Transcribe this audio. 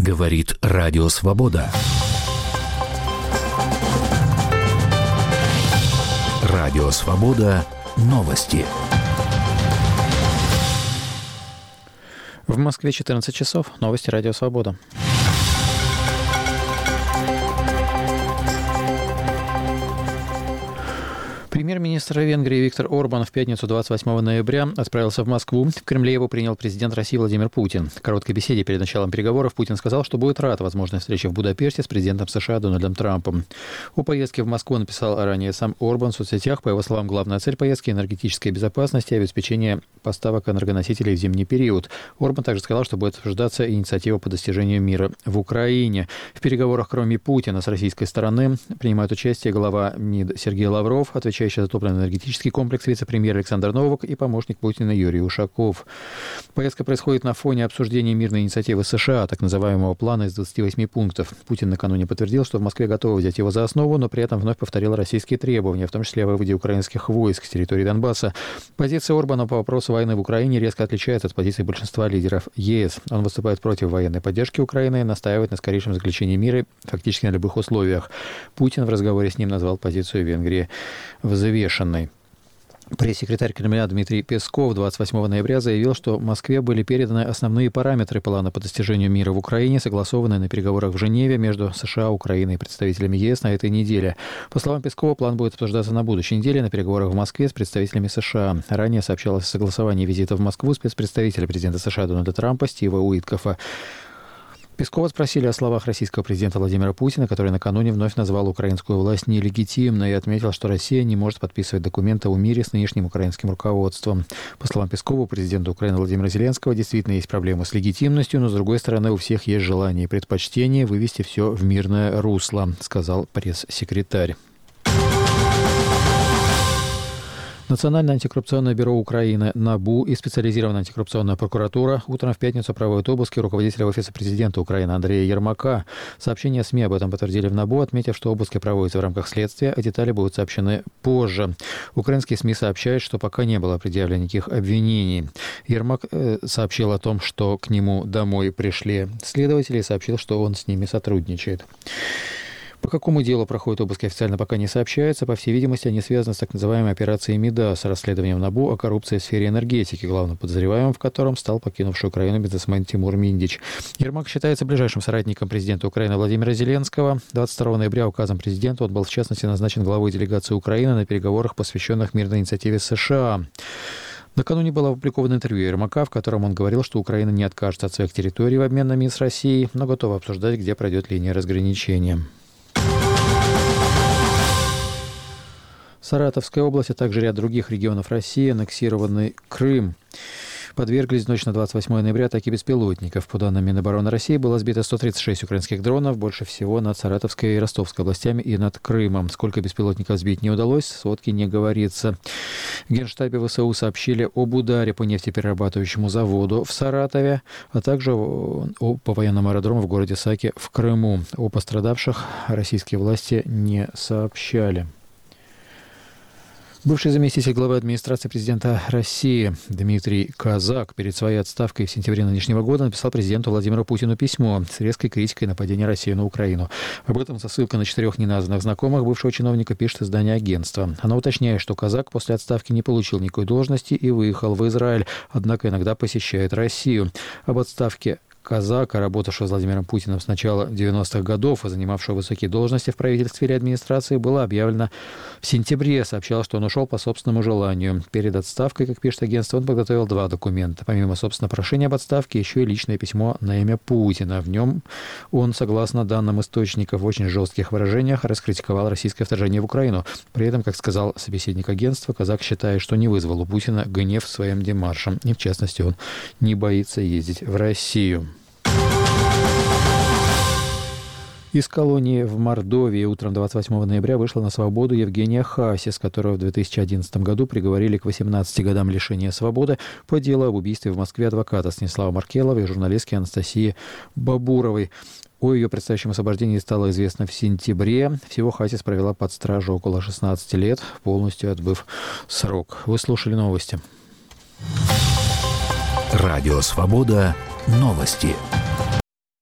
Говорит Радио Свобода. Радио Свобода. Новости. В Москве 14 часов. Новости Радио Свобода. Премьер-министр Венгрии Виктор Орбан в пятницу 28 ноября отправился в Москву. В Кремле его принял президент России Владимир Путин. В короткой беседе перед началом переговоров Путин сказал, что будет рад возможной встрече в Будапеште с президентом США Дональдом Трампом. О поездке в Москву написал ранее сам Орбан в соцсетях. По его словам, главная цель поездки – энергетическая безопасность и обеспечение поставок энергоносителей в зимний период. Орбан также сказал, что будет обсуждаться инициатива по достижению мира в Украине. В переговорах, кроме Путина, с российской стороны принимают участие глава МИД Сергей Лавров, отвечающий за топливно-энергетический комплекс, вице-премьер Александр Новак и помощник Путина Юрий Ушаков. Поездка происходит на фоне обсуждения мирной инициативы США, так называемого плана из 28 пунктов. Путин накануне подтвердил, что в Москве готовы взять его за основу, но при этом вновь повторил российские требования, в том числе о выводе украинских войск с территории Донбасса. Позиция Орбана по вопросу войны в Украине резко отличается от позиции большинства лидеров ЕС. Он выступает против военной поддержки Украины и настаивает на скорейшем заключении мира фактически на любых условиях. Путин в разговоре с ним назвал позицию Венгрии взвешенной. Пресс-секретарь Кремля Дмитрий Песков 28 ноября заявил, что Москве были переданы основные параметры плана по достижению мира в Украине, согласованные на переговорах в Женеве между США, Украиной и представителями ЕС на этой неделе. По словам Пескова, план будет обсуждаться на будущей неделе на переговорах в Москве с представителями США. Ранее сообщалось о согласовании визита в Москву спецпредставителя президента США Дональда Трампа Стива Уиткофа. Пескова спросили о словах российского президента Владимира Путина, который накануне вновь назвал украинскую власть нелегитимной и отметил, что Россия не может подписывать документы о мире с нынешним украинским руководством. По словам Пескова, у президента Украины Владимира Зеленского действительно есть проблемы с легитимностью, но, с другой стороны, у всех есть желание и предпочтение вывести все в мирное русло, сказал пресс-секретарь. Национальное антикоррупционное бюро Украины НАБУ и специализированная антикоррупционная прокуратура утром в пятницу проводят обыски руководителя Офиса президента Украины Андрея Ермака. Сообщения СМИ об этом подтвердили в НАБУ, отметив, что обыски проводятся в рамках следствия, а детали будут сообщены позже. Украинские СМИ сообщают, что пока не было предъявлено никаких обвинений. Ермак сообщил о том, что к нему домой пришли следователи, и сообщил, что он с ними сотрудничает. По какому делу проходят обыски, официально пока не сообщается. По всей видимости, они связаны с так называемой операцией МИДАС, расследованием НАБУ о коррупции в сфере энергетики, главным подозреваемым в котором стал покинувший Украину бизнесмен Тимур Миндич. Ермак считается ближайшим соратником президента Украины Владимира Зеленского. 22 ноября указом президента он был, в частности, назначен главой делегации Украины на переговорах, посвященных мирной инициативе США. Накануне было опубликовано интервью Ермака, в котором он говорил, что Украина не откажется от своих территорий в обмен на мир с Россией, но готова обсуждать, где пройдет линия разграничения. Саратовская область, а также ряд других регионов России, аннексированный Крым, подверглись в ночь на 28 ноября атаке беспилотников. По данным Минобороны России, было сбито 136 украинских дронов, больше всего над Саратовской и Ростовской областями и над Крымом. Сколько беспилотников сбить не удалось, в сводке не говорится. В Генштабе ВСУ сообщили об ударе по нефтеперерабатывающему заводу в Саратове, а также по военному аэродрому в городе Саки в Крыму. О пострадавших российские власти не сообщали. Бывший заместитель главы администрации президента России Дмитрий Казак перед своей отставкой в сентябре нынешнего года написал президенту Владимиру Путину письмо с резкой критикой нападения России на Украину. Об этом со ссылкой на 4 неназванных знакомых бывшего чиновника пишет издание агентства. Оно уточняет, что Казак после отставки не получил никакой должности и выехал в Израиль, однако иногда посещает Россию. Об отставке Казака, работавшего с Владимиром Путиным с начала 90-х годов и занимавшего высокие должности в правительстве или администрации, было объявлено в сентябре. Сообщалось, что он ушел по собственному желанию. Перед отставкой, как пишет агентство, он подготовил 2 документа. Помимо, собственно, прошения об отставке, еще и личное письмо на имя Путина. В нем он, согласно данным источников, в очень жестких выражениях раскритиковал российское вторжение в Украину. При этом, как сказал собеседник агентства, Казак считает, что не вызвал у Путина гнев своим демаршем. И, в частности, он не боится ездить в Россию. Из колонии в Мордовии утром 28 ноября вышла на свободу Евгения Хасис, которую в 2011 году приговорили к 18 годам лишения свободы по делу об убийстве в Москве адвоката Станислава Маркелова и журналистки Анастасии Бабуровой. О ее предстоящем освобождении стало известно в сентябре. Всего Хасис провела под стражей около 16 лет, полностью отбыв срок. Вы слушали новости. Радио Свобода. Новости.